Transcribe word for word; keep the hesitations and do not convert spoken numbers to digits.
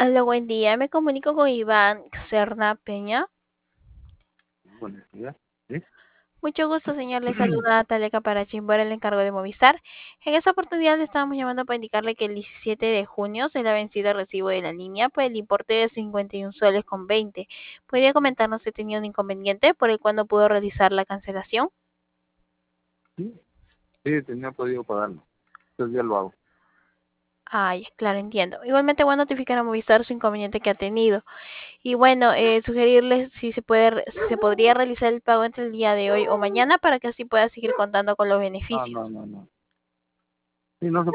Hola, buen día. Me comunico con Iván Serna Peña. Buenos días. ¿Sí? Mucho gusto, señor. Le saluda Natalia Caparachín por el encargo de Movistar. En esta oportunidad le estábamos llamando para indicarle que el diecisiete de junio será vencido el recibo de la línea por el importe de cincuenta y un soles con veinte. ¿Podría comentarnos si tenía un inconveniente por el cual no pudo realizar la cancelación? Sí, sí, tenía podido pagarlo. Entonces ya lo hago. Ay, claro, entiendo. Igualmente voy a notificar a Movistar su inconveniente que ha tenido. Y bueno, eh, sugerirles si se puede, re- si se podría realizar el pago entre el día de hoy o mañana para que así pueda seguir contando con los No, no, beneficios. no, no. Sí, no se